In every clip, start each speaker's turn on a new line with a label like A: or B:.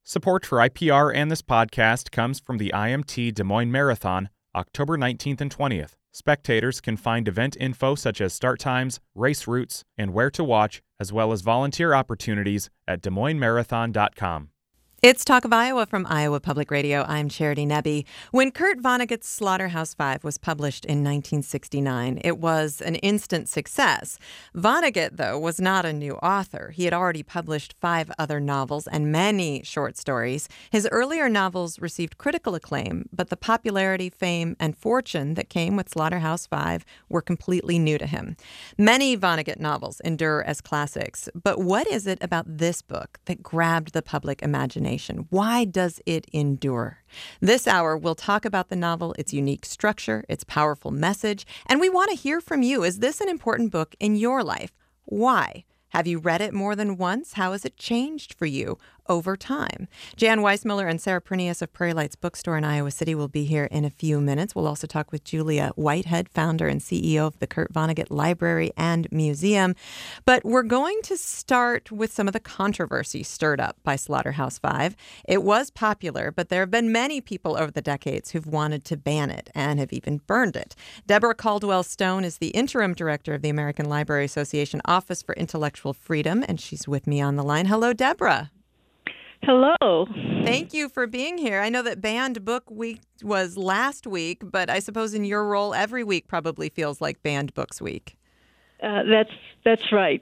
A: Support for IPR and this podcast comes from the IMT Des Moines Marathon, October 19th and 20th. Spectators can find event info such as start times, race routes, and where to watch, as well as volunteer opportunities at DesMoinesMarathon.com.
B: It's Talk of Iowa from Iowa Public Radio. I'm Charity Nebbe. When Kurt Vonnegut's Slaughterhouse-Five was published in 1969, it was an instant success. Vonnegut, though, was not a new author. He had already published 5 other novels and many short stories. His earlier novels received critical acclaim, but the popularity, fame, and fortune that came with Slaughterhouse-Five were completely new to him. Many Vonnegut novels endure as classics, but what is it about this book that grabbed the public imagination? Why does it endure? This hour, we'll talk about the novel, its unique structure, its powerful message, and we want to hear from you. Is this an important book in your life? Why? Have you read it more than once? How has it changed for you over time? Jan Weissmiller and Sarah Pernius of Prairie Lights Bookstore in Iowa City will be here in a few minutes. We'll also talk with Julia Whitehead, founder and CEO of the Kurt Vonnegut Library and Museum. But we're going to start with some of the controversy stirred up by Slaughterhouse-Five. It was popular, but there have been many people over the decades who've wanted to ban it and have even burned it. Deborah Caldwell Stone is the interim director of the American Library Association Office for Intellectual Freedom, and she's with me on the line. Hello, Deborah.
C: Hello.
B: Thank you for being here. I know that Banned Book Week was last week, but I suppose in your role, every week probably feels like Banned Books Week.
C: That's right.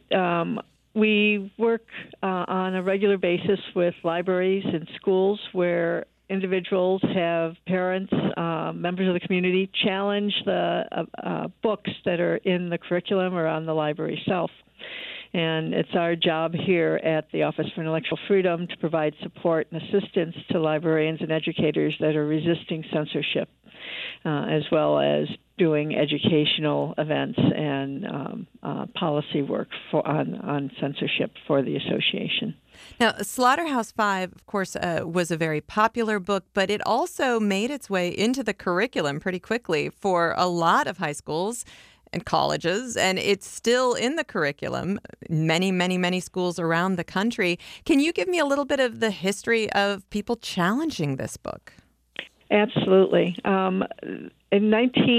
C: We work on a regular basis with libraries and schools where individuals have parents, members of the community challenge the books that are in the curriculum or on the library shelf. And it's our job here at the Office for Intellectual Freedom to provide support and assistance to librarians and educators that are resisting censorship, as well as doing educational events and policy work on censorship for the association.
B: Now, Slaughterhouse-Five, of course, was a very popular book, but it also made its way into the curriculum pretty quickly for a lot of high schools and colleges, and it's still in the curriculum, many schools around the country. Can you give me a little bit of the history of people challenging this book?
C: Absolutely. In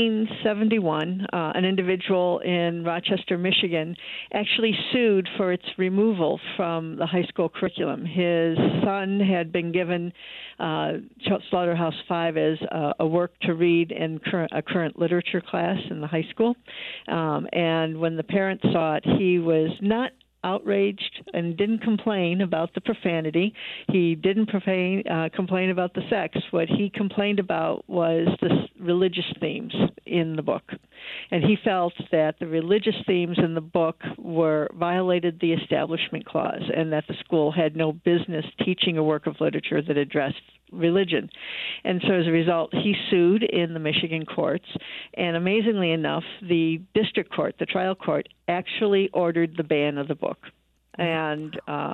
C: 1971, an individual in Rochester, Michigan, actually sued for its removal from the high school curriculum. His son had been given Slaughterhouse-Five as a work to read in a current literature class in the high school. And when the parents saw it, he was not outraged and didn't complain about the profanity. He didn't complain about the sex. What he complained about was the religious themes in the book. And he felt that the religious themes in the book violated the Establishment Clause and that the school had no business teaching a work of literature that addressed religion. And so as a result, he sued in the Michigan courts. And amazingly enough, the district court, the trial court, actually ordered the ban of the book. And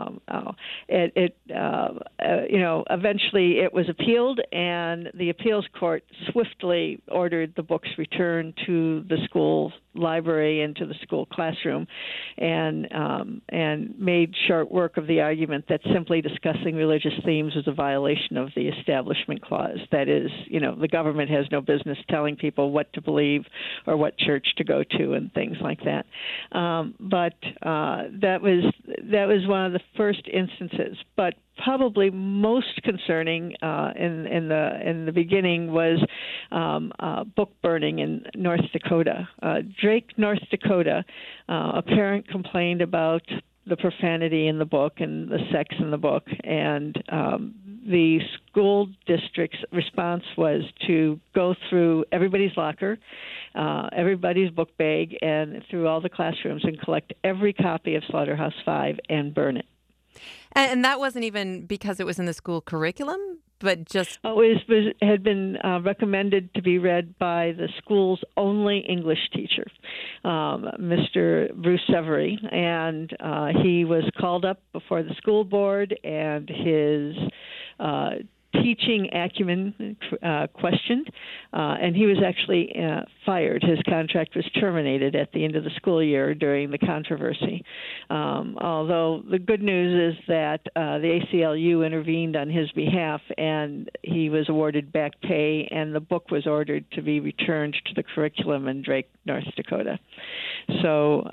C: eventually it was appealed, and the appeals court swiftly ordered the books returned to the school library and to the school classroom, and made short work of the argument that simply discussing religious themes was a violation of the Establishment Clause. That is, the government has no business telling people what to believe or what church to go to and things like that. But that was one of the first instances. But probably most concerning in the beginning was book burning in North Dakota. Drake, North Dakota, a parent complained about the profanity in the book and the sex in the book, and the school district's response was to go through everybody's locker, everybody's book bag, and through all the classrooms and collect every copy of Slaughterhouse-Five and burn it.
B: And that wasn't even because it was in the school curriculum, but just...
C: It had been recommended to be read by the school's only English teacher, Mr. Bruce Severy, and he was called up before the school board, and his teaching acumen questioned, and he was actually fired. His contract was terminated at the end of the school year during the controversy. Although the good news is that the ACLU intervened on his behalf, and he was awarded back pay, and the book was ordered to be returned to the curriculum in Drake, North Dakota. So,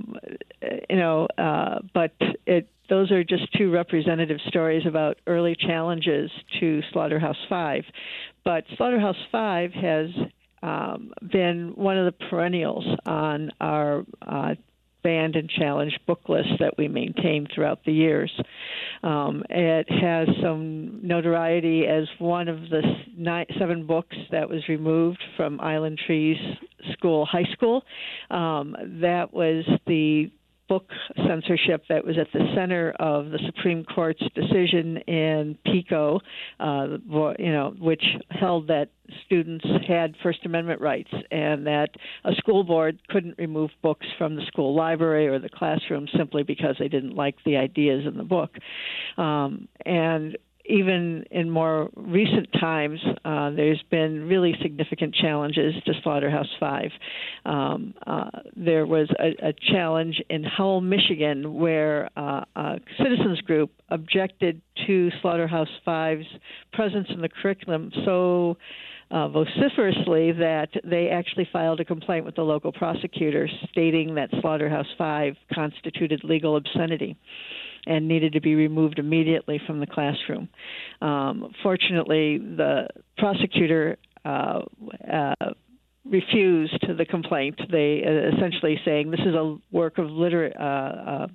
C: those are just two representative stories about early challenges to Slaughterhouse-5. But Slaughterhouse-5 has been one of the perennials on our banned and challenged book list that we maintain throughout the years. It has some notoriety as one of the 7 books that was removed from Island Trees High School. That was the book censorship that was at the center of the Supreme Court's decision in PICO, which held that students had First Amendment rights and that a school board couldn't remove books from the school library or the classroom simply because they didn't like the ideas in the book. And even in more recent times, there's been really significant challenges to Slaughterhouse-5. There was a challenge in Howell, Michigan, where a citizens group objected to Slaughterhouse-5's presence in the curriculum so vociferously that they actually filed a complaint with the local prosecutor stating that Slaughterhouse-5 constituted legal obscenity and needed to be removed immediately from the classroom. Fortunately, the prosecutor refused the complaint. They essentially saying this is a work of literature.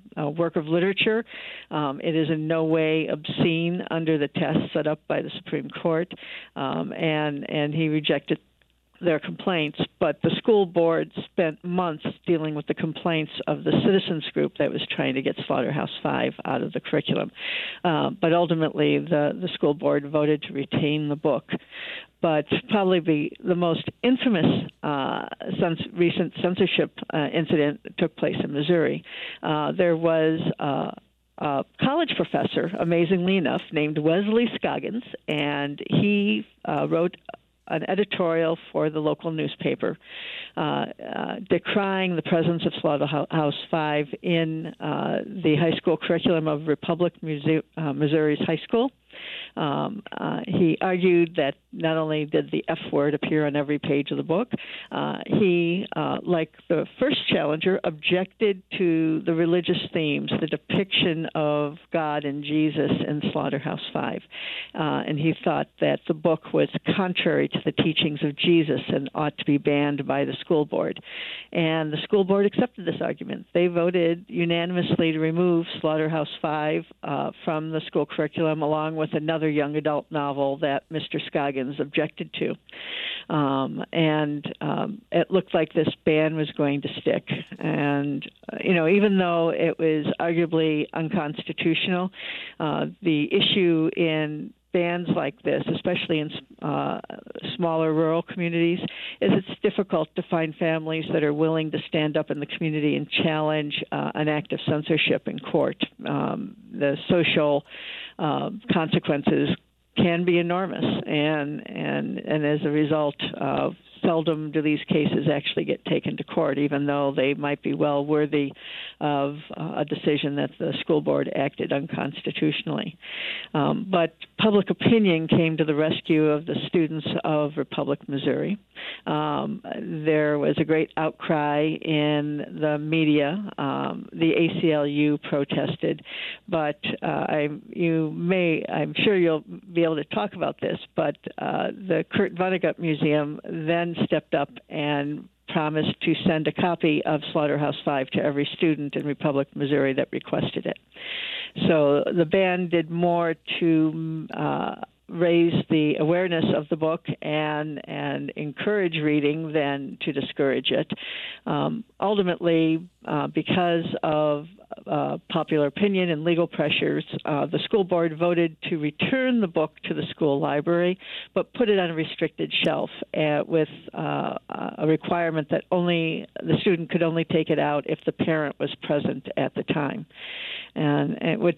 C: It is in no way obscene under the test set up by the Supreme Court, and he rejected their complaints, but the school board spent months dealing with the complaints of the citizens group that was trying to get Slaughterhouse-5 out of the curriculum. But ultimately, the school board voted to retain the book. But probably the most infamous recent censorship incident took place in Missouri. There was a college professor, amazingly enough, named Wesley Scoggins, and he wrote an editorial for the local newspaper decrying the presence of Slaughterhouse-5 in the high school curriculum of Republic Missouri's high school. He argued that not only did the F word appear on every page of the book, he, like the first challenger, objected to the religious themes, the depiction of God and Jesus in Slaughterhouse-5. And he thought that the book was contrary to the teachings of Jesus and ought to be banned by the school board. And the school board accepted this argument. They voted unanimously to remove Slaughterhouse-5 from the school curriculum, along with another young adult novel that Mr. Scoggins objected to. It looked like this ban was going to stick. And, even though it was arguably unconstitutional, the issue in bans like this, especially in smaller rural communities, is it's difficult to find families that are willing to stand up in the community and challenge an act of censorship in court. The social consequences can be enormous, and as a result, seldom do these cases actually get taken to court, even though they might be well worthy of a decision that the school board acted unconstitutionally. But public opinion came to the rescue of the students of Republic, Missouri. There was a great outcry in the media. The ACLU protested, but I'm sure you'll be able to talk about this, but the Kurt Vonnegut Museum then stepped up and promised to send a copy of Slaughterhouse-5 to every student in Republic, Missouri that requested it. So the ban did more to raise the awareness of the book and encourage reading than to discourage it. Ultimately, because of popular opinion and legal pressures, the school board voted to return the book to the school library, but put it on a restricted shelf with a requirement that only the student could only take it out if the parent was present at the time, and which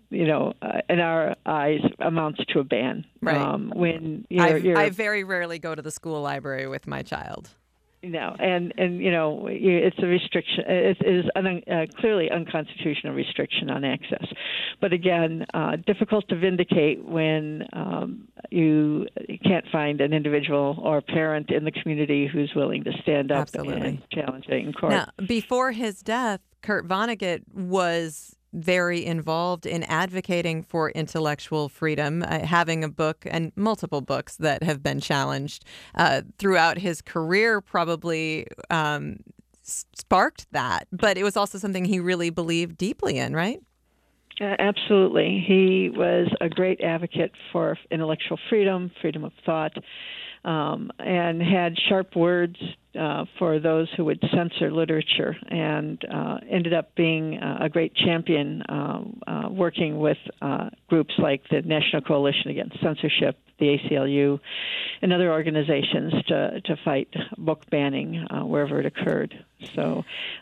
C: in our eyes, amounts to a ban.
B: Right.
C: When
B: I very rarely go to the school library with my child.
C: And it's a restriction. It is clearly unconstitutional restriction on access. But again, difficult to vindicate when you can't find an individual or parent in the community who's willing to stand up and challenge it in court.
B: Now, before his death, Kurt Vonnegut was very involved in advocating for intellectual freedom, having a book and multiple books that have been challenged throughout his career probably sparked that. But it was also something he really believed deeply in, right?
C: Absolutely. He was a great advocate for intellectual freedom, freedom of thought, and had sharp words for those who would censor literature, and ended up being a great champion working with groups like the National Coalition Against Censorship, the ACLU, and other organizations to fight book banning wherever it occurred. So,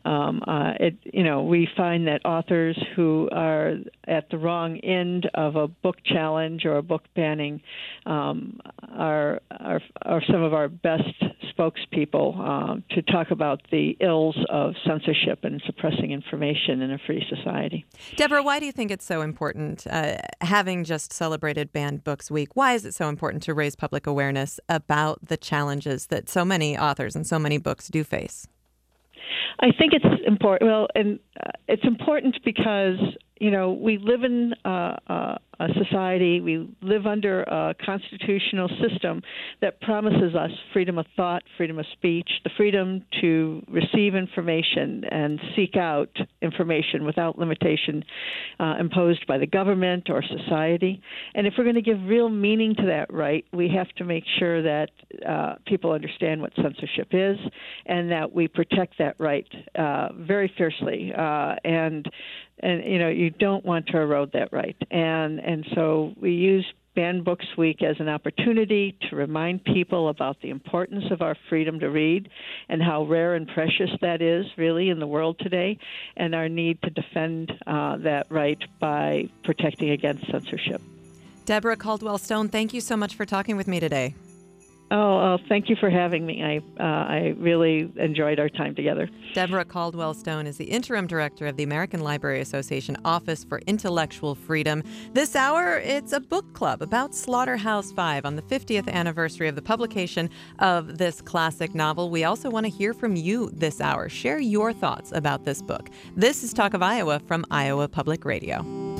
C: we find that authors who are at the wrong end of a book challenge or a book banning are some of our best spokespeople to talk about the ills of censorship and suppressing information in a free society.
B: Deborah, why do you think it's so important, having just celebrated Banned Books Week, why is it so important to raise public awareness about the challenges that so many authors and so many books do face?
C: I think it's important. Well, and it's important because we live in a society, we live under a constitutional system that promises us freedom of thought, freedom of speech, the freedom to receive information and seek out information without limitation imposed by the government or society. And if we're going to give real meaning to that right, we have to make sure that people understand what censorship is and that we protect that right very fiercely. And you don't want to erode that right. And so we use Banned Books Week as an opportunity to remind people about the importance of our freedom to read and how rare and precious that is really in the world today, and our need to defend that right by protecting against censorship.
B: Deborah Caldwell Stone, thank you so much for talking with me today.
C: Oh, thank you for having me. I really enjoyed our time together.
B: Deborah Caldwell Stone is the interim director of the American Library Association Office for Intellectual Freedom. This hour, it's a book club about Slaughterhouse-Five on the 50th anniversary of the publication of this classic novel. We also want to hear from you this hour. Share your thoughts about this book. This is Talk of Iowa from Iowa Public Radio.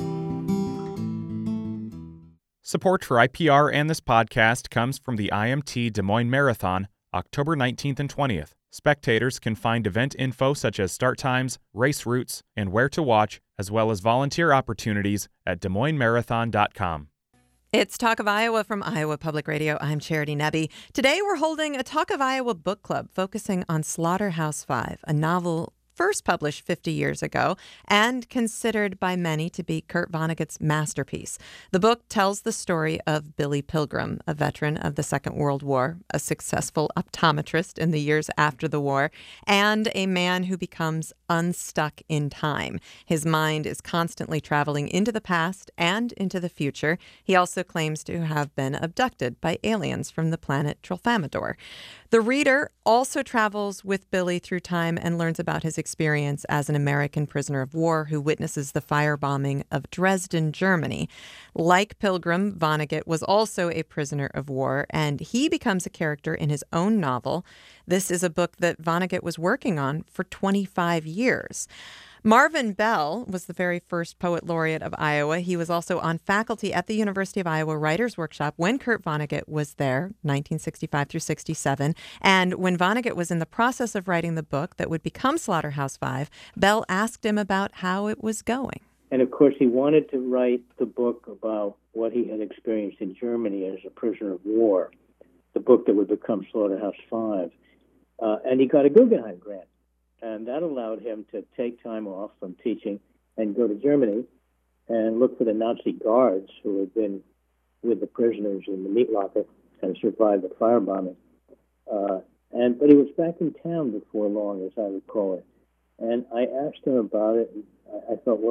A: Support for IPR and this podcast comes from the IMT Des Moines Marathon, October 19th and 20th. Spectators can find event info such as start times, race routes, and where to watch, as well as volunteer opportunities at DesMoinesMarathon.com.
B: It's Talk of Iowa from Iowa Public Radio. I'm Charity Nebbe. Today we're holding a Talk of Iowa book club focusing on Slaughterhouse-Five, a novel first published 50 years ago and considered by many to be Kurt Vonnegut's masterpiece. The book tells the story of Billy Pilgrim, a veteran of the Second World War, a successful optometrist in the years after the war, and a man who becomes unstuck in time. His mind is constantly traveling into the past and into the future. He also claims to have been abducted by aliens from the planet Tralfamadore. The reader also travels with Billy through time and learns about his experience as an American prisoner of war who witnesses the firebombing of Dresden, Germany. Like Pilgrim, Vonnegut was also a prisoner of war, and he becomes a character in his own novel. This is a book that Vonnegut was working on for 25 years. Marvin Bell was the very first poet laureate of Iowa. He was also on faculty at the University of Iowa Writers' Workshop when Kurt Vonnegut was there, 1965 through 67. And when Vonnegut was in the process of writing the book that would become Slaughterhouse-Five, Bell asked him about how it was going.
D: And of course, he wanted to write the book about what he had experienced in Germany as a prisoner of war, the book that would become Slaughterhouse-Five. And he got a Guggenheim grant. And that allowed him to take time off from teaching and go to Germany and look for the Nazi guards who had been with the prisoners in the meat locker and survived the firebombing. But he was back in town before long, as I recall it. And I asked him about it. And I thought, well,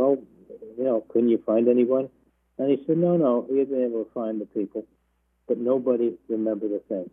D: couldn't you find anyone? And he said, no, he had been able to find the people, but nobody remembered a thing.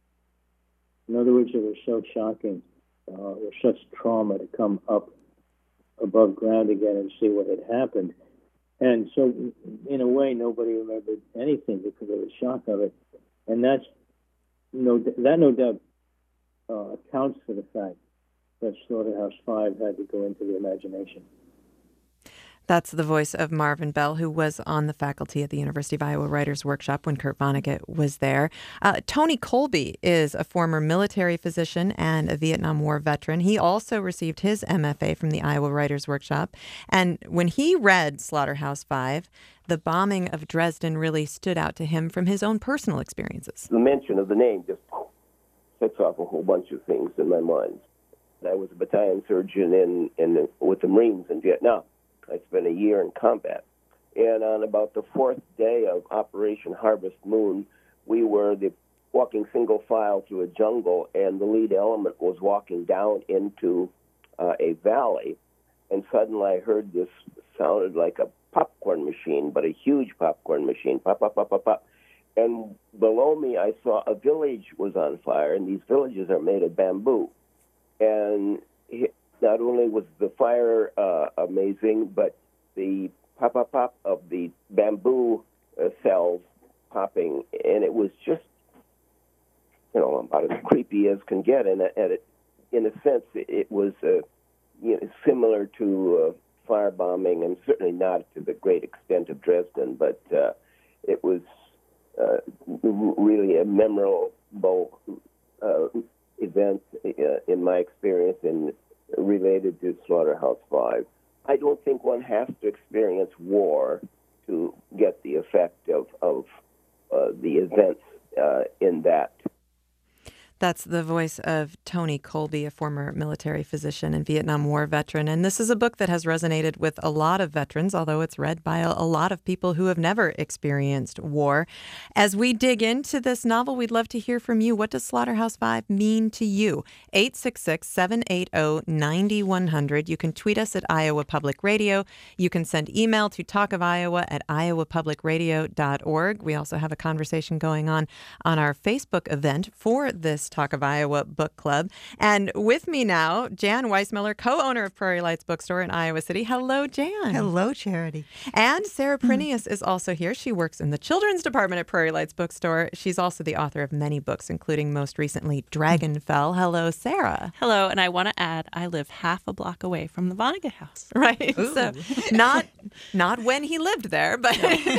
D: In other words, it was so shocking, it was such trauma to come up above ground again and see what had happened. And so, in a way, nobody remembered anything because of the shock of it. And that no doubt accounts for the fact that Slaughterhouse-Five had to go into the imagination.
B: That's the voice of Marvin Bell, who was on the faculty at the University of Iowa Writers' Workshop when Kurt Vonnegut was there. Tony Kolbe is a former military physician and a Vietnam War veteran. He also received his MFA from the Iowa Writers' Workshop. And when he read Slaughterhouse-Five, the bombing of Dresden really stood out to him from his own personal experiences.
E: The mention of the name just sets off a whole bunch of things in my mind. I was a battalion surgeon with the Marines in Vietnam. I spent a year in combat. And on about the fourth day of Operation Harvest Moon, we were walking single file through a jungle, and the lead element was walking down into a valley. And suddenly I heard this sounded like a popcorn machine, but a huge popcorn machine, pop, pop, pop, pop, pop. And below me I saw a village was on fire, and these villages are made of bamboo. And not only was the fire amazing, but the pop of the bamboo cells popping, and it was just, about as creepy as can get. And in a sense, it was similar to firebombing, and certainly not to the great extent of Dresden, but it was really a memorable event in my experience and related to Slaughterhouse-Five. I don't think one has to experience war to get the effect of the events in that.
B: That's the voice of Tony Kolbe, a former military physician and Vietnam War veteran. And this is a book that has resonated with a lot of veterans, although it's read by a lot of people who have never experienced war. As we dig into this novel, we'd love to hear from you. What does Slaughterhouse-Five mean to you? 866-780-9100. You can tweet us at Iowa Public Radio. You can send email to talkofiowa@iowapublicradio.org. We also have a conversation going on our Facebook event for this Talk of Iowa book club. And with me now, Jan Weissmiller, co-owner of Prairie Lights Bookstore in Iowa City. Hello, Jan.
F: Hello, Charity.
B: And Sarah Prinius is also here. She works in the children's department at Prairie Lights Bookstore. She's also the author of many books, including most recently Dragonfell. Hello, Sarah.
G: Hello, and I want to add, I live half a block away from the Vonnegut house.
B: Right. Ooh. So not when he lived there, but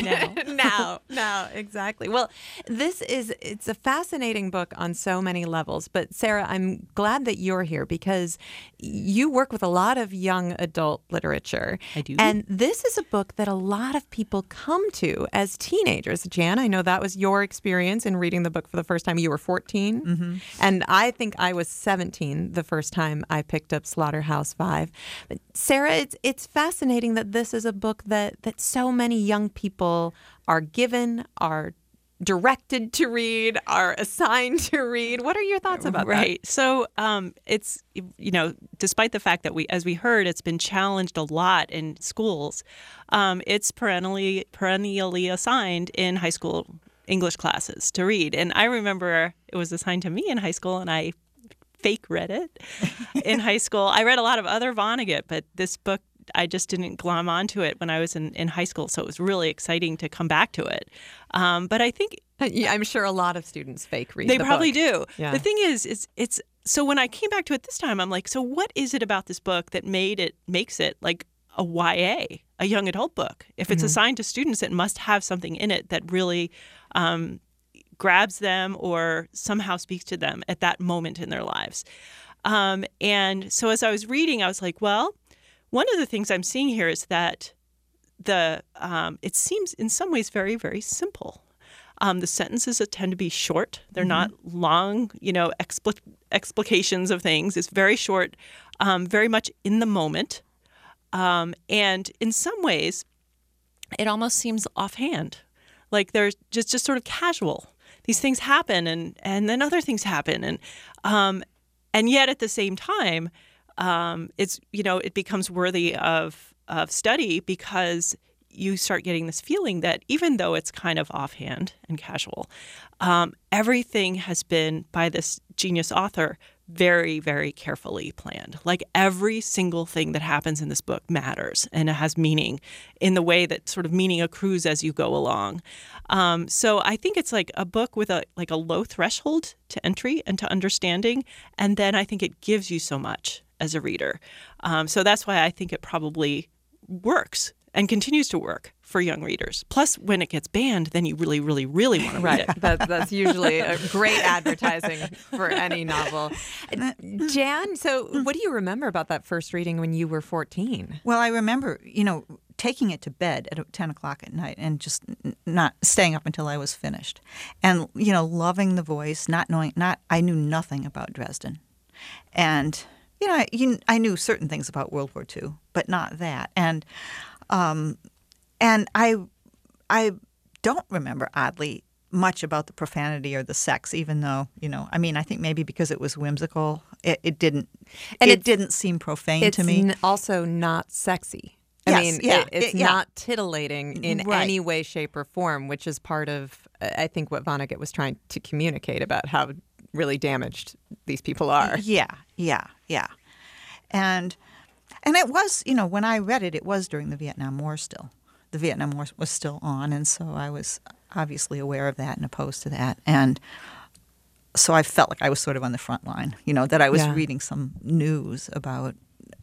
B: now, exactly. Well, it's a fascinating book on so many levels. But Sarah, I'm glad that you're here because you work with a lot of young adult literature.
G: I do.
B: And this is a book that a lot of people come to as teenagers. Jan, I know that was your experience in reading the book for the first time. You were 14.
F: Mm-hmm.
B: And I think I was 17 the first time I picked up Slaughterhouse-Five. But Sarah, it's fascinating that this is a book that so many young people are given, are directed to read, are assigned to read. What are your thoughts about that?
G: Right. So it's, despite the fact that as we heard, it's been challenged a lot in schools, it's perennially assigned in high school English classes to read. And I remember it was assigned to me in high school, and I fake read it in high school. I read a lot of other Vonnegut, but this book, I just didn't glom onto it when I was in high school, so it was really exciting to come back to it. But I think
B: I'm sure a lot of students fake read.
G: They probably do.
B: Yeah.
G: The thing is it's so when I came back to it this time, I'm like, so what is it about this book that makes it like a YA, a young adult book? If it's assigned to students, it must have something in it that really grabs them or somehow speaks to them at that moment in their lives. And so as I was reading, I was like, well, one of the things I'm seeing here is that it seems in some ways very, very simple. The sentences tend to be short. They're not long, explications of things. It's very short, very much in the moment. And in some ways, it almost seems offhand. Like they're just sort of casual. These things happen and then other things happen. And yet at the same time, it becomes worthy of of study because you start getting this feeling that even though it's kind of offhand and casual, everything has been, by this genius author, very, very carefully planned. Like every single thing that happens in this book matters and it has meaning in the way that sort of meaning accrues as you go along. So I think it's like a book with a low threshold to entry and to understanding. And then I think it gives you so much as a reader. So that's why I think it probably works and continues to work for young readers. Plus, when it gets banned, then you really, really, really want to read it.
B: That's usually a great advertising for any novel. Jan, so what do you remember about that first reading when you were 14?
F: Well, I remember, taking it to bed at 10 o'clock at night and just not staying up until I was finished. And, loving the voice, I knew nothing about Dresden. And, I knew certain things about World War II, but not that. And I don't remember, oddly, much about the profanity or the sex, even though, I think maybe because it was whimsical, it didn't seem profane to me.
B: It's also not sexy. It's not titillating in any way, shape, or form, which is part of, I think, what Vonnegut was trying to communicate about how really damaged these people are.
F: Yeah. And it was, when I read it, it was during the Vietnam War still. The Vietnam War was still on, and so I was obviously aware of that and opposed to that. And so I felt like I was sort of on the front line, that I was reading some news about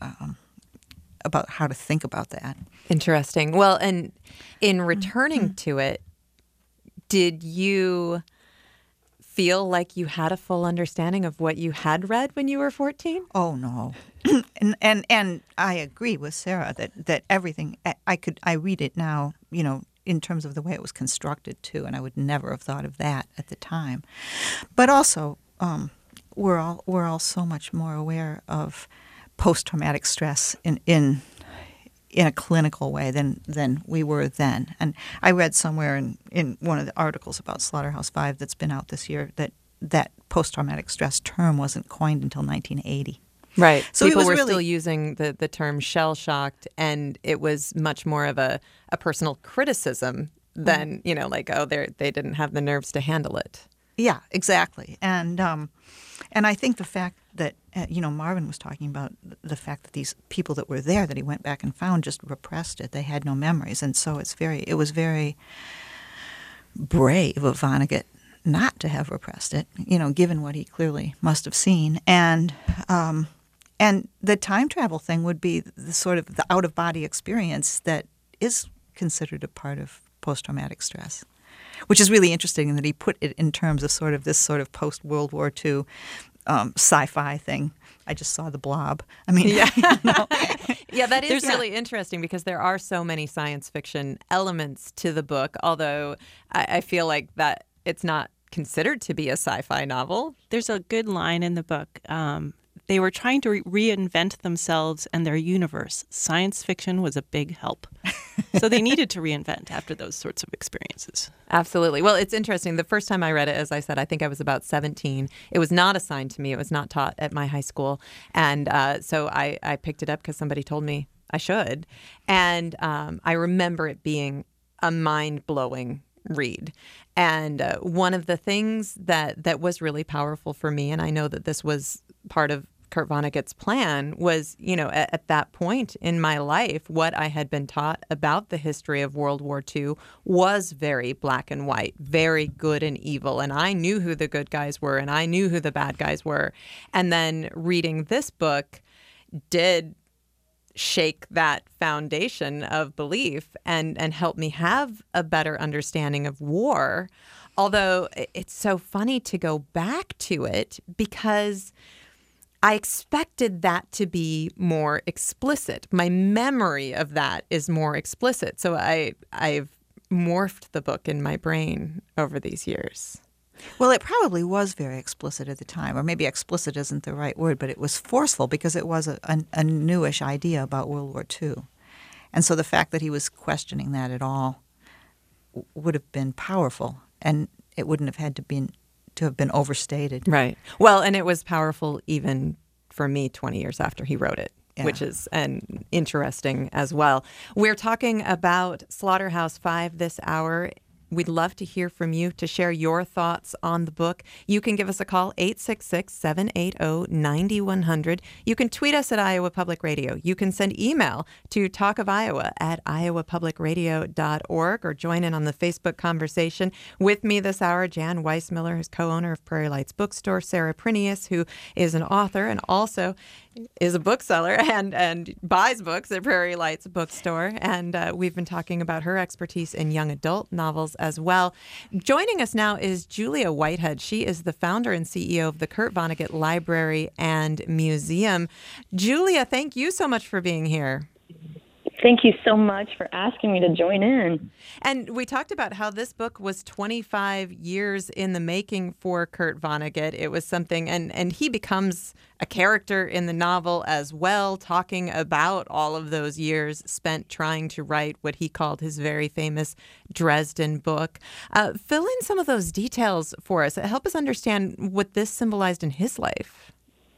F: how to think about that.
B: Interesting. Well, and in returning to it, did you feel like you had a full understanding of what you had read when you were 14?
F: Oh, no. And I agree with Sarah that everything I read it now, in terms of the way it was constructed too, and I would never have thought of that at the time. But also, we're all so much more aware of post-traumatic stress in a clinical way than we were then. And I read somewhere in one of the articles about Slaughterhouse-Five that's been out this year that post-traumatic stress term wasn't coined until 1980.
B: Right.
F: So
B: people were
F: really
B: still using the term shell-shocked, and it was much more of a personal criticism than, they didn't have the nerves to handle it.
F: Yeah, exactly. And I think the fact that, Marvin was talking about the fact that these people that were there that he went back and found just repressed it. They had no memories. And so it was very brave of Vonnegut not to have repressed it, given what he clearly must have seen. And the time travel thing would be the sort of the out-of-body experience that is considered a part of post-traumatic stress, which is really interesting that he put it in terms of this sort of post-World War II sci-fi thing. I just saw The Blob.
B: Yeah, that is really interesting because there are so many science fiction elements to the book, although I feel like that it's not considered to be a sci-fi novel.
G: There's a good line in the book. They were trying to reinvent themselves and their universe. Science fiction was a big help. So they needed to reinvent after those sorts of experiences.
B: Absolutely. Well, it's interesting. The first time I read it, as I said, I think I was about 17. It was not assigned to me. It was not taught at my high school. And so I picked it up because somebody told me I should. And I remember it being a mind-blowing read. And one of the things that was really powerful for me, and I know that this was part of Kurt Vonnegut's plan, was, at that point in my life, what I had been taught about the history of World War II was very black and white, very good and evil. And I knew who the good guys were and I knew who the bad guys were. And then reading this book did shake that foundation of belief and help me have a better understanding of war. Although it's so funny to go back to it because I expected that to be more explicit. My memory of that is more explicit. So I've morphed the book in my brain over these years.
F: Well, it probably was very explicit at the time, or maybe explicit isn't the right word, but it was forceful because it was a newish idea about World War II. And so the fact that he was questioning that at all would have been powerful, and it wouldn't have had to have been overstated.
B: Right. Well, and it was powerful even for me 20 years after he wrote it. which is interesting as well. We're talking about Slaughterhouse 5 this hour. We'd love to hear from you to share your thoughts on the book. You can give us a call, 866-780-9100. You can tweet us at Iowa Public Radio. You can send email to talkofiowa@iowapublicradio.org or join in on the Facebook conversation. With me this hour, Jan Weissmiller, who's co-owner of Prairie Lights Bookstore, Sarah Prinius, who is an author and also is a bookseller and buys books at Prairie Lights Bookstore. And we've been talking about her expertise in young adult novels as well. Joining us now is Julia Whitehead. She is the founder and CEO of the Kurt Vonnegut Library and Museum. Julia, thank you so much for being here.
H: Thank you so much for asking me to join in.
B: And we talked about how this book was 25 years in the making for Kurt Vonnegut. It was something, and he becomes a character in the novel as well, talking about all of those years spent trying to write what he called his very famous Dresden book. Fill in some of those details for us. Help us understand what this symbolized in his life.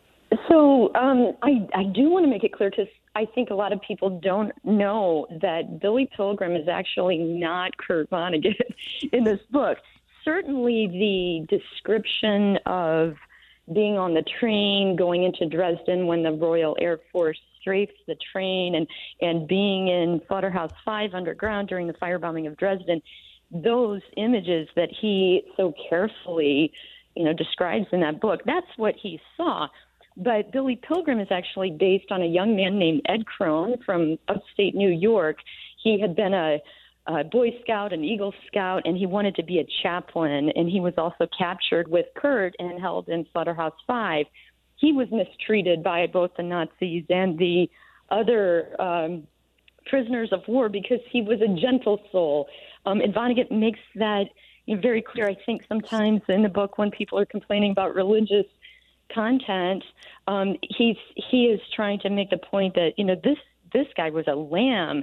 H: So I do want to make it clear, because I think a lot of people don't know that Billy Pilgrim is actually not Kurt Vonnegut in this book. Certainly the description of being on the train going into Dresden when the Royal Air Force strafes the train and being in Slaughterhouse 5 underground during the firebombing of Dresden, those images that he so carefully, describes in that book, that's what he saw. But Billy Pilgrim is actually based on a young man named Ed Crone from upstate New York. He had been a Boy Scout, an Eagle Scout, and he wanted to be a chaplain. And he was also captured with Kurt and held in Slaughterhouse 5. He was mistreated by both the Nazis and the other prisoners of war because he was a gentle soul. And Vonnegut makes that very clear, I think, sometimes in the book when people are complaining about religious content. He is trying to make the point that this guy was a lamb,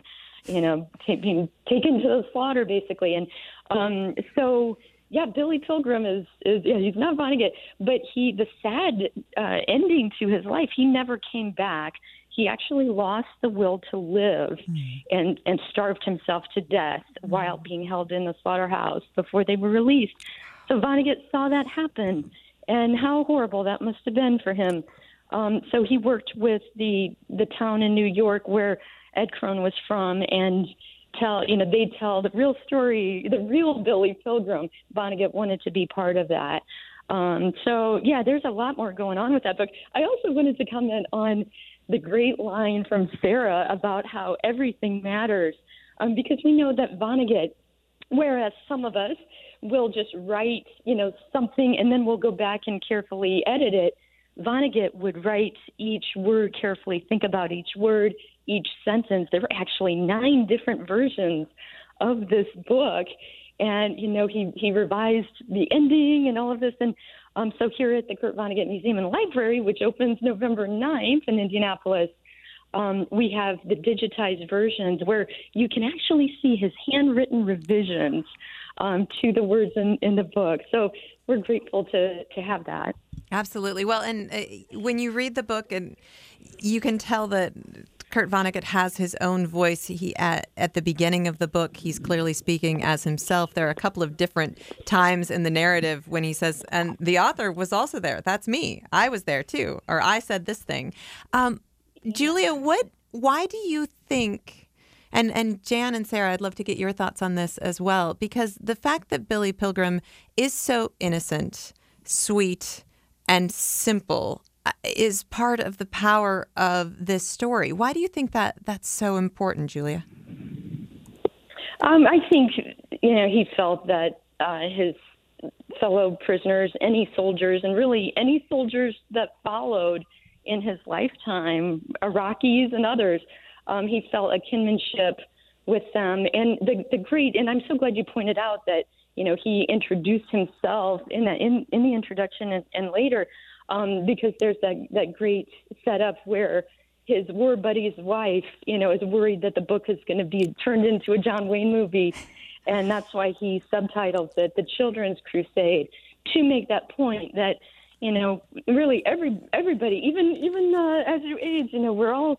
H: being taken to the slaughter basically, and so Billy Pilgrim is he's not Vonnegut, but the sad ending to his life, he never came back. He actually lost the will to live and starved himself to death while being held in the slaughterhouse before they were released. So Vonnegut saw that happen. And how horrible that must have been for him. So he worked with the town in New York where Ed Crone was from, and they tell the real story, the real Billy Pilgrim. Vonnegut wanted to be part of that. There's a lot more going on with that book. I also wanted to comment on the great line from Sarah about how everything matters, because we know that Vonnegut, whereas some of us will just write, something and then we'll go back and carefully edit it, Vonnegut would write each word carefully, think about each word, each sentence. There were actually 9 different versions of this book. And, he revised the ending and all of this. And so here at the Kurt Vonnegut Museum and Library, which opens November 9th in Indianapolis, we have the digitized versions where you can actually see his handwritten revisions to the words in the book. So we're grateful to have that.
B: Absolutely. Well, and when you read the book, and you can tell that Kurt Vonnegut has his own voice. He at the beginning of the book, he's clearly speaking as himself. There are a couple of different times in the narrative when he says, and the author was also there. That's me. I was there too. Or I said this thing. Julia, why do you think, and Jan and Sarah, I'd love to get your thoughts on this as well, because the fact that Billy Pilgrim is so innocent, sweet, and simple is part of the power of this story. Why do you think that that's so important, Julia?
H: I think, he felt that his fellow prisoners, any soldiers, and really any soldiers that followed in his lifetime, Iraqis and others, he felt a kinship with them. And the great, and I'm so glad you pointed out that, he introduced himself in the introduction and later, because there's that great setup where his war buddy's wife, is worried that the book is going to be turned into a John Wayne movie. And that's why he subtitles it, The Children's Crusade, to make that point that, really everybody, even as you age, we're all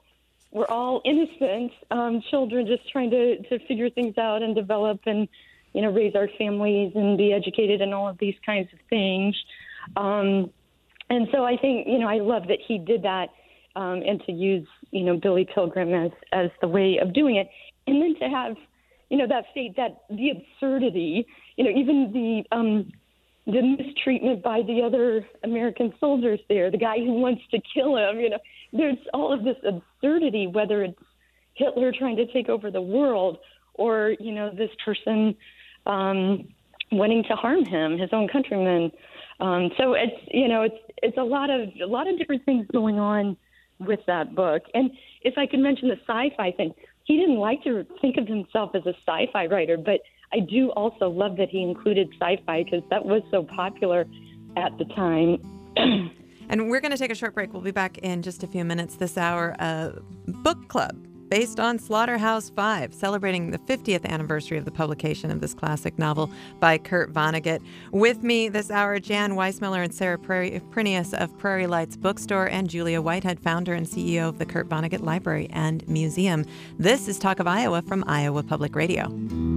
H: we're all innocent children just trying to figure things out and develop and, raise our families and be educated and all of these kinds of things. And so I think, I love that he did that and to use, Billy Pilgrim as the way of doing it. And then to have, that fate, that the absurdity, even the mistreatment by the other American soldiers there, the guy who wants to kill him, there's all of this absurdity, whether it's Hitler trying to take over the world or, this person wanting to harm him, his own countrymen. So it's a lot of different things going on with that book. And if I could mention the sci-fi thing, he didn't like to think of himself as a sci-fi writer, but I do also love that he included sci-fi because that was so popular at the time.
B: And we're going to take a short break. We'll be back in just a few minutes this hour. Book club based on Slaughterhouse-Five, celebrating the 50th anniversary of the publication of this classic novel by Kurt Vonnegut. With me this hour, Jan Weissmiller and Sarah Prinius of Prairie Lights Bookstore and Julia Whitehead, founder and CEO of the Kurt Vonnegut Library and Museum. This is Talk of Iowa from Iowa Public Radio.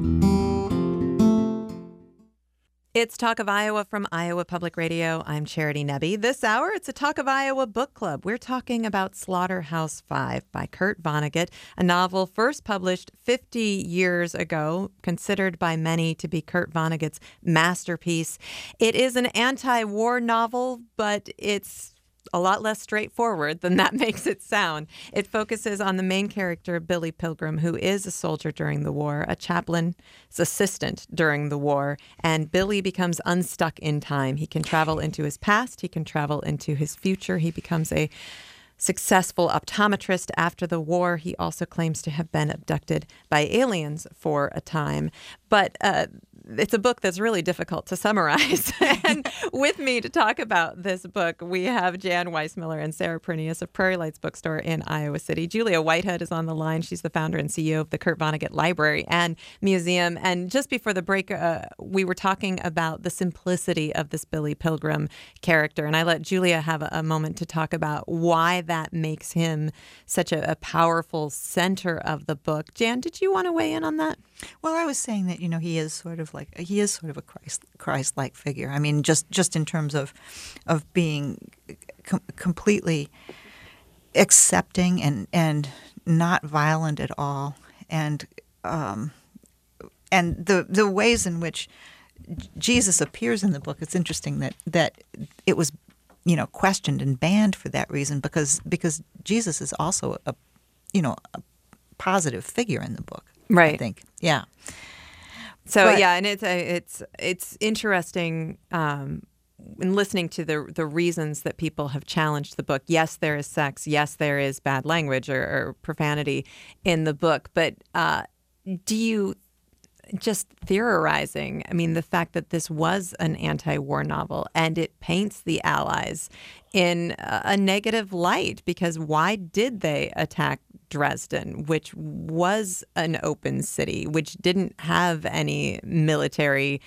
B: It's Talk of Iowa from Iowa Public Radio. I'm Charity Nebbe. This hour, it's a Talk of Iowa book club. We're talking about Slaughterhouse-Five by Kurt Vonnegut, a novel first published 50 years ago, considered by many to be Kurt Vonnegut's masterpiece. It is an anti-war novel, but it's a lot less straightforward than that makes it sound. It focuses on the main character, Billy Pilgrim, who is a soldier during the war, a chaplain's assistant during the war, and Billy becomes unstuck in time. He can travel into his past. He can travel into his future. He becomes a successful optometrist after the war. He also claims to have been abducted by aliens for a time. But it's a book that's really difficult to summarize. And with me to talk about this book, we have Jan Weissmiller and Sarah Prinius of Prairie Lights Bookstore in Iowa City. Julia Whitehead is on the line. She's the founder and CEO of the Kurt Vonnegut Library and Museum. And just before the break, we were talking about the simplicity of this Billy Pilgrim character. And I let Julia have a moment to talk about why that makes him such a powerful center of the book. Jan, did you want to weigh in on that?
F: Well, I was saying that, he is sort of a Christ-like figure. I mean, just in terms of being completely accepting and not violent at all, and the ways in which Jesus appears in the book. It's interesting that it was questioned and banned for that reason because Jesus is also a positive figure in the book.
B: Right.
F: I think. Yeah.
B: So and it's interesting in listening to the reasons that people have challenged the book. Yes, there is sex. Yes, there is bad language or profanity in the book. But do you, just theorizing, I mean, the fact that this was an anti-war novel and it paints the Allies in a negative light, because why did they attack Dresden, which was an open city, which didn't have any military,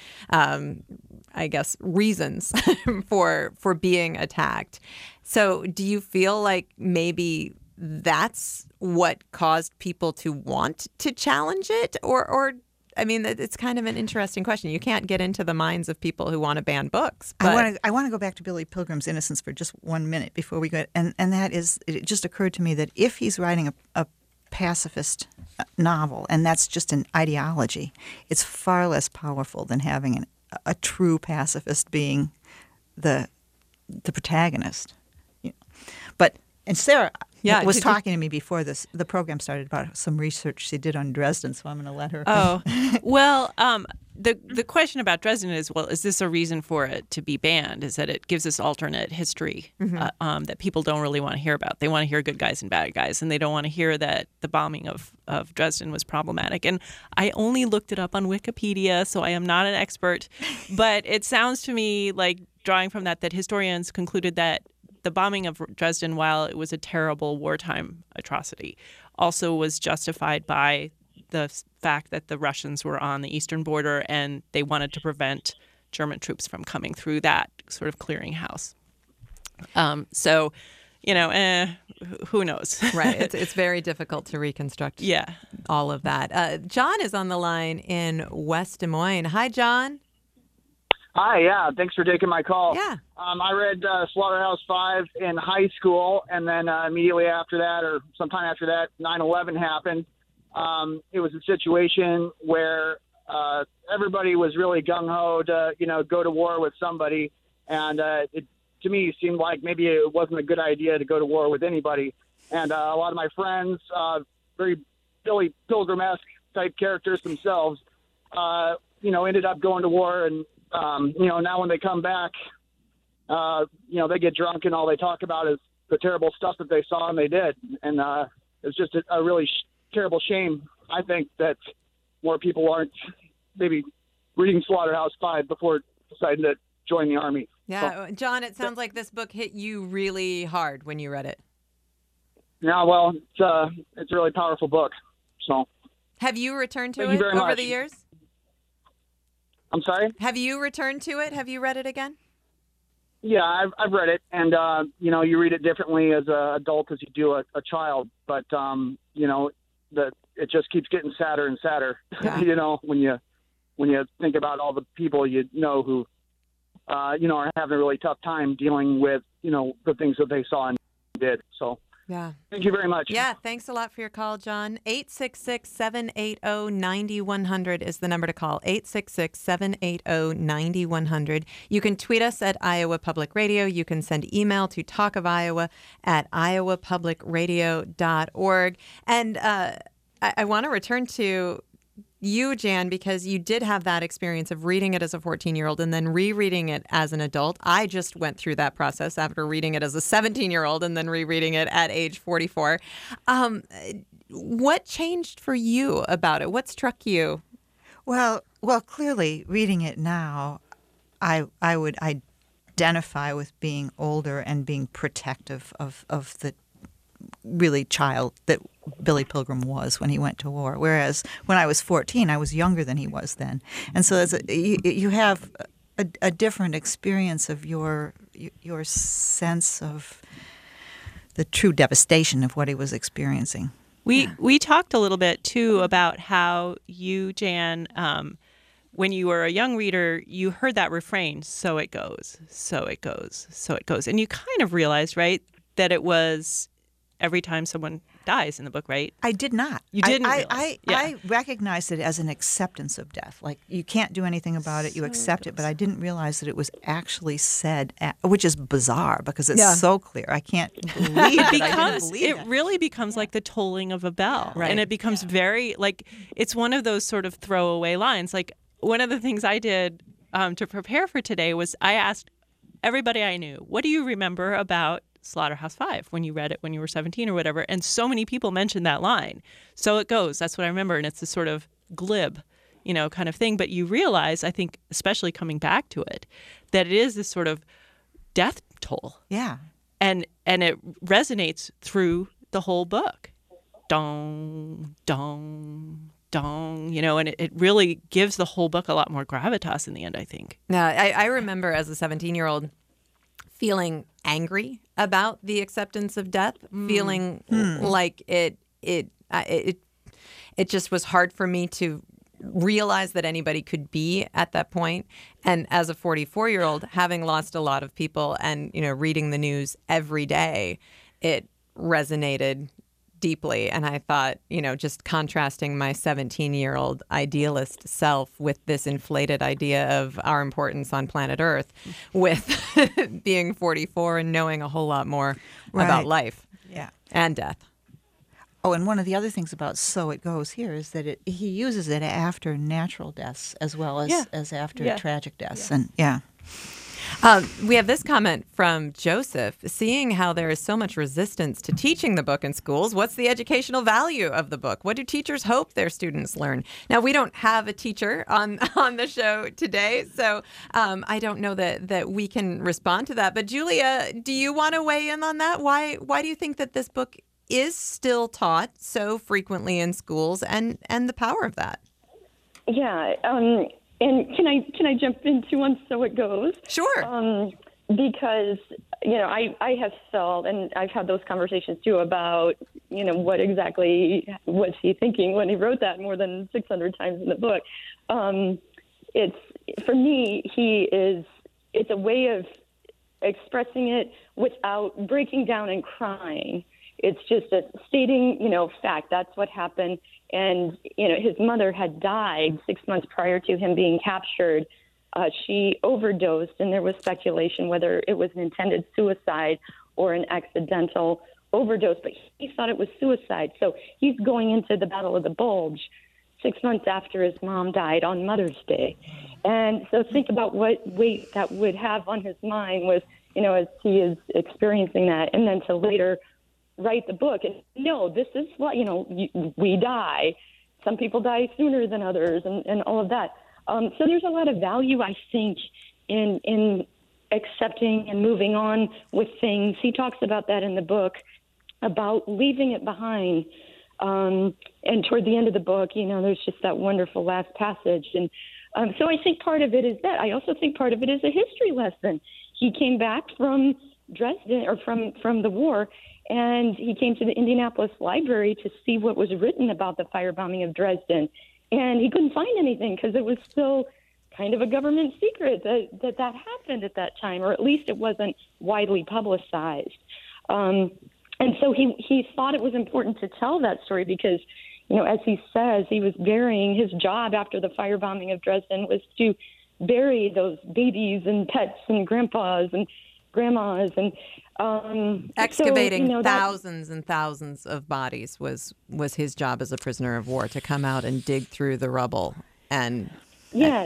B: reasons for being attacked? So do you feel like maybe that's what caused people to want to challenge it? Or I mean, it's kind of an interesting question. You can't get into the minds of people who want to ban books. But
F: I want to go back to Billy Pilgrim's innocence for just 1 minute before we go. And that is, it just occurred to me that if he's writing a pacifist novel, and that's just an ideology, it's far less powerful than having a true pacifist being the protagonist. And Sarah was talking to me before the program started about some research she did on Dresden, so I'm going to let her.
G: Oh, well, the question about Dresden is, well, is this a reason for it to be banned? Is that it gives us alternate history that people don't really want to hear about. They want to hear good guys and bad guys, and they don't want to hear that the bombing of Dresden was problematic. And I only looked it up on Wikipedia, so I am not an expert, but it sounds to me like, drawing from that historians concluded that the bombing of Dresden, while it was a terrible wartime atrocity, also was justified by the fact that the Russians were on the eastern border and they wanted to prevent German troops from coming through that sort of clearinghouse. So, who knows?
B: Right. It's very difficult to reconstruct all of that. John is on the line in West Des Moines. Hi, John.
I: Hi, yeah. Thanks for taking my call.
B: Yeah.
I: I read Slaughterhouse-5 in high school, and then immediately after that, or sometime after that, 9/11 happened. It was a situation where everybody was really gung-ho to, go to war with somebody, and it, to me, seemed like maybe it wasn't a good idea to go to war with anybody. And a lot of my friends, very Billy Pilgrim-esque type characters themselves, ended up going to war, and now when they come back, they get drunk and all they talk about is the terrible stuff that they saw and they did. And it's just a really terrible shame, I think, that more people aren't maybe reading Slaughterhouse-5 before deciding to join the Army.
B: Yeah, so, John, it sounds like this book hit you really hard when you read it.
I: Yeah, well, it's a really powerful book. So,
B: have you returned to it over the years?
I: I'm sorry?
B: Have you returned to it? Have you read it again?
I: Yeah, I've read it, and you read it differently as an adult as you do a child, but it just keeps getting sadder and sadder.
B: Yeah.
I: when you think about all the people who are having a really tough time dealing with the things that they saw and did. So.
B: Yeah.
I: Thank you very much.
B: Yeah, thanks a lot for your call, John. 866-780-9100 is the number to call. 866-780-9100. You can tweet us at Iowa Public Radio. You can send email to talkofiowa@iowapublicradio.org. And I want to return to you, Jan, because you did have that experience of reading it as a 14-year-old and then rereading it as an adult. I just went through that process after reading it as a 17-year-old and then rereading it at age 44. What changed for you about it? What struck you?
F: Well, clearly, reading it now, I would identify with being older and being protective of the really child that Billy Pilgrim was when he went to war. Whereas when I was 14, I was younger than he was then. And so you have a different experience of your sense of the true devastation of what he was experiencing.
G: We talked a little bit, too, about how you, Jan, when you were a young reader, you heard that refrain, so it goes, so it goes, so it goes. And you kind of realized, right, that it was every time someone dies in the book, right?
F: I did not.
G: You didn't
F: I recognized it as an acceptance of death. Like, you can't do anything about it. You accept it. But I didn't realize that it was actually said, which is bizarre because it's so clear. I can't believe it. I didn't believe
G: it really becomes like the tolling of a bell.
B: Right.
G: And it becomes very, like, it's one of those sort of throwaway lines. Like, one of the things I did to prepare for today was I asked everybody I knew, what do you remember about Slaughterhouse-5 when you read it when you were 17 or whatever? And so many people mentioned that line. So it goes. That's what I remember. And it's this sort of glib, kind of thing. But you realize, I think, especially coming back to it, that it is this sort of death toll.
F: Yeah.
G: And it resonates through the whole book. Dong, dong, dong, and it really gives the whole book a lot more gravitas in the end, I think.
B: Yeah, I remember as a 17-year-old feeling angry about the acceptance of death, feeling like it just was hard for me to realize that anybody could be at that point. And as a 44-year-old, having lost a lot of people and, reading the news every day, it resonated deeply. And I thought, just contrasting my 17-year-old idealist self with this inflated idea of our importance on planet Earth with being 44 and knowing a whole lot more about life and death.
F: Oh, and one of the other things about So It Goes here is that he uses it after natural deaths as well as after tragic deaths.
B: Yeah.
F: And
B: we have this comment from Joseph. Seeing how there is so much resistance to teaching the book in schools, what's the educational value of the book? What do teachers hope their students learn? Now, we don't have a teacher on the show today, so I don't know that we can respond to that. But Julia, do you want to weigh in on that? Why do you think that this book is still taught so frequently in schools and the power of that?
H: Yeah. And can I jump into one So It Goes?
B: Sure.
H: Because I have felt, and I've had those conversations too about, what exactly was he thinking when he wrote that more than 600 times in the book. It's, for me, it's a way of expressing it without breaking down and crying. It's just stating, fact, that's what happened. And, his mother had died 6 months prior to him being captured. She overdosed, and there was speculation whether it was an intended suicide or an accidental overdose, but he thought it was suicide. So he's going into the Battle of the Bulge 6 months after his mom died on Mother's Day. And so think about what weight that would have on his mind was, as he is experiencing that, and then to later write the book. And this is what, we die. Some people die sooner than others and all of that. So there's a lot of value, I think, in accepting and moving on with things. He talks about that in the book, about leaving it behind. And toward the end of the book, there's just that wonderful last passage. And so I think part of it is that. I also think part of it is a history lesson. He came back from Dresden, or from the war, and he came to the Indianapolis Library to see what was written about the firebombing of Dresden. And he couldn't find anything because it was still kind of a government secret that happened at that time, or at least it wasn't widely publicized. And so he thought it was important to tell that story because, as he says, he was burying, his job after the firebombing of Dresden was to bury those babies and pets and grandpas and grandmas and
B: excavating thousands and thousands of bodies was his job as a prisoner of war, to come out and dig through the rubble. And
H: yes,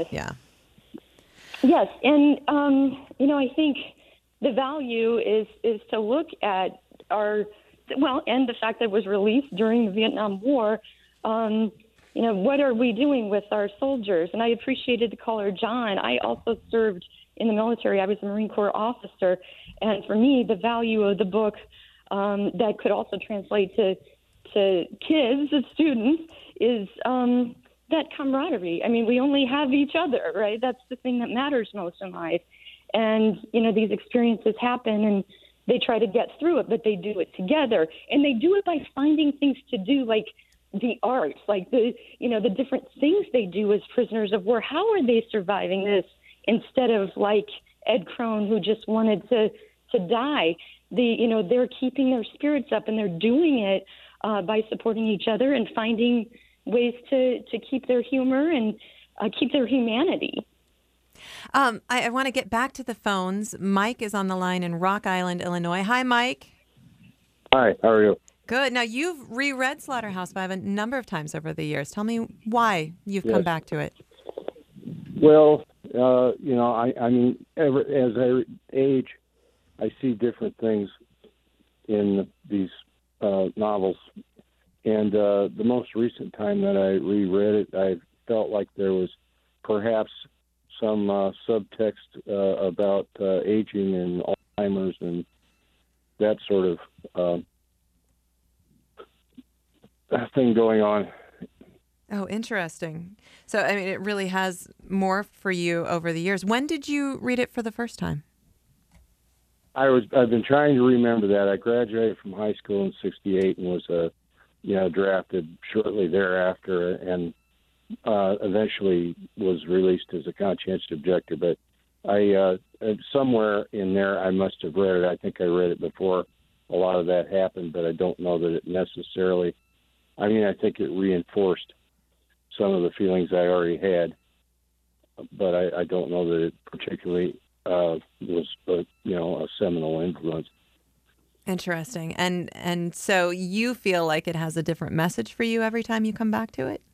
H: and I think the value is to look at and the fact that it was released during the Vietnam War. What are we doing with our soldiers? And I appreciated the caller, John. I also served in the military. I was a Marine Corps officer. And for me, the value of the book that could also translate to kids, and students, is that camaraderie. I mean, we only have each other, right? That's the thing that matters most in life. And, these experiences happen and they try to get through it, but they do it together. And they do it by finding things to do, like the arts, like the different things they do as prisoners of war. How are they surviving this instead of like Ed Crone, who just wanted to die? They're keeping their spirits up, and they're doing it by supporting each other and finding ways to keep their humor and keep their humanity.
B: I want to get back to the phones. Mike is on the line in Rock Island, Illinois. Hi, Mike.
J: Hi, how are you?
B: Good. Now, you've reread Slaughterhouse-Five a number of times over the years. Tell me why you've come back to it.
J: Well, I mean, as I age, I see different things in these novels. And the most recent time that I reread it, I felt like there was perhaps some subtext about aging and Alzheimer's and that sort of thing going on.
B: Oh, interesting. So, I mean, it really has morphed for you over the years. When did you read it for the first time?
J: I've been trying to remember that. I graduated from high school in '68 and was drafted shortly thereafter, and eventually was released as a conscientious objector. But I somewhere in there I must have read it. I think I read it before a lot of that happened, but I don't know that it necessarily. I mean, I think it reinforced some of the feelings I already had, but I don't know that it particularly was a seminal influence.
B: Interesting. And so you feel like it has a different message for you every time you come back to it?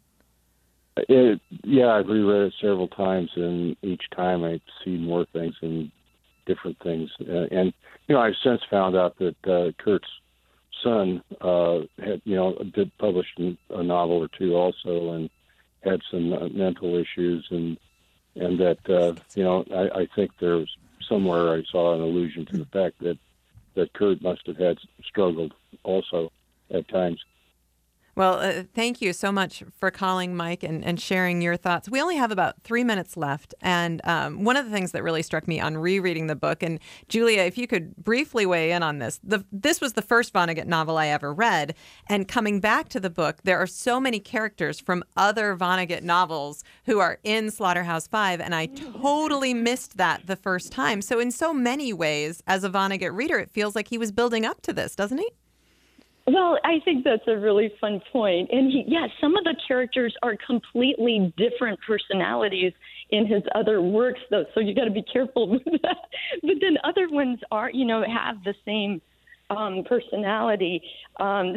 J: I've reread it several times, and each time I see more things and different things. And I've since found out that Kurt's son did publish a novel or two also, and had some mental issues, and that I think there's somewhere I saw an allusion to the fact that Kurt must have had struggled also at times.
B: Well, thank you so much for calling, Mike, and sharing your thoughts. We only have about 3 minutes left. And one of the things that really struck me on rereading the book, and Julia, if you could briefly weigh in on this, this was the first Vonnegut novel I ever read. And coming back to the book, there are so many characters from other Vonnegut novels who are in Slaughterhouse-Five, and I totally missed that the first time. So in so many ways, as a Vonnegut reader, it feels like he was building up to this, doesn't he?
H: Well, I think that's a really fun point. And some of the characters are completely different personalities in his other works, though. So you got to be careful with that. But then other ones are, have the same personality. And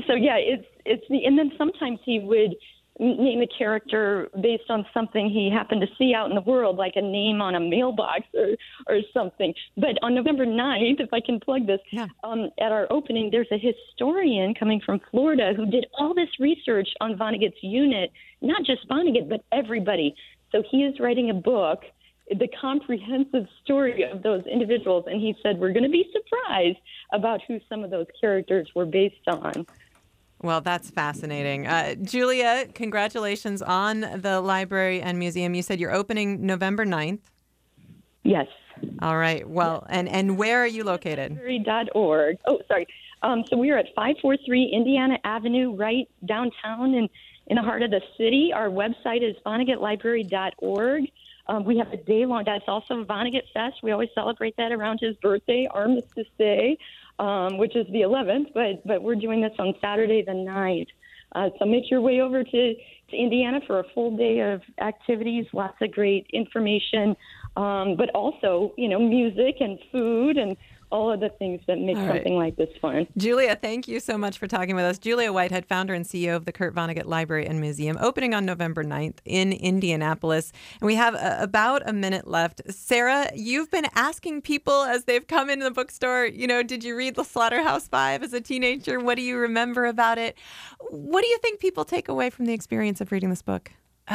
H: then sometimes he would name a character based on something he happened to see out in the world, like a name on a mailbox or something. But on November 9th, if I can plug this, at our opening, there's a historian coming from Florida who did all this research on Vonnegut's unit, not just Vonnegut, but everybody. So he is writing a book, the comprehensive story of those individuals. And he said, we're going to be surprised about who some of those characters were based on.
B: Well, that's fascinating. Julia, congratulations on the library and museum. You said you're opening November 9th.
H: Yes.
B: All right. Well, and where are you located?
H: Library.org. Oh, sorry. So we are at 543 Indiana Avenue, right downtown in the heart of the city. Our website is VonnegutLibrary.org. We have a day-long, that's also Vonnegut Fest. We always celebrate that around his birthday, Armistice Day, which is the 11th, but we're doing this on Saturday the 9th. So make your way over to Indiana for a full day of activities, lots of great information, but also, music and food and all of the things that make something like this fun.
B: Julia, thank you so much for talking with us. Julia Whitehead, founder and CEO of the Kurt Vonnegut Library and Museum, opening on November 9th in Indianapolis. And we have about a minute left. Sarah, you've been asking people as they've come into the bookstore, did you read The Slaughterhouse-Five as a teenager? What do you remember about it? What do you think people take away from the experience of reading this book?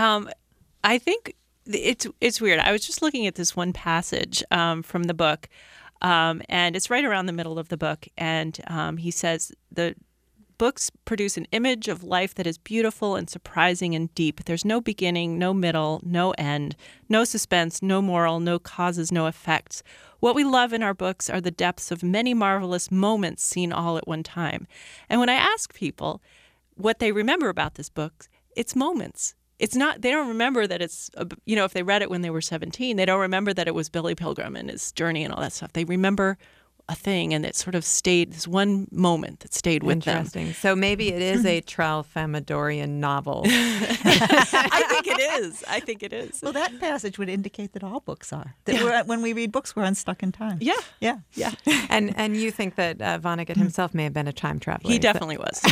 G: I think it's weird. I was just looking at this one passage from the book. And it's right around the middle of the book. And he says, the books produce an image of life that is beautiful and surprising and deep. There's no beginning, no middle, no end, no suspense, no moral, no causes, no effects. What we love in our books are the depths of many marvelous moments seen all at one time. And when I ask people what they remember about this book, it's moments. It's not, they don't remember that it's, if they read it when they were 17, they don't remember that it was Billy Pilgrim and his journey and all that stuff. They remember a thing, and it sort of stayed, this one moment that stayed with them.
B: Interesting. So maybe it is a Tralfamadorian novel.
G: I think it is.
F: Well, that passage would indicate that all books are. That when we read books, we're unstuck in time.
G: Yeah.
B: And you think that Vonnegut himself may have been a time traveler.
G: He definitely was.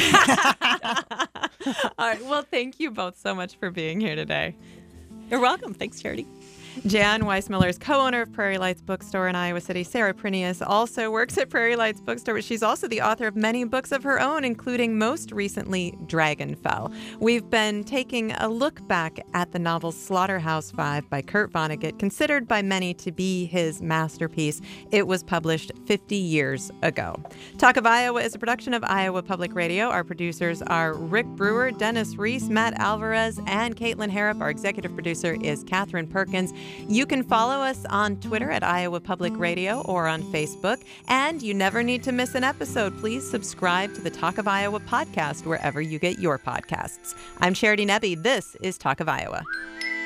B: All right. Well, thank you both so much for being here today.
G: You're welcome. Thanks, Charity.
B: Jan Weissmiller is co-owner of Prairie Lights Bookstore in Iowa City. Sarah Prinius also works at Prairie Lights Bookstore, but she's also the author of many books of her own, including most recently Dragonfell. We've been taking a look back at the novel Slaughterhouse-Five by Kurt Vonnegut, considered by many to be his masterpiece. It was published 50 years ago. Talk of Iowa is a production of Iowa Public Radio. Our producers are Rick Brewer, Dennis Reese, Matt Alvarez, and Caitlin Harrop. Our executive producer is Catherine Perkins. You can follow us on Twitter at Iowa Public Radio or on Facebook. And you never need to miss an episode. Please subscribe to the Talk of Iowa podcast wherever you get your podcasts. I'm Charity Nebbe. This is Talk of Iowa.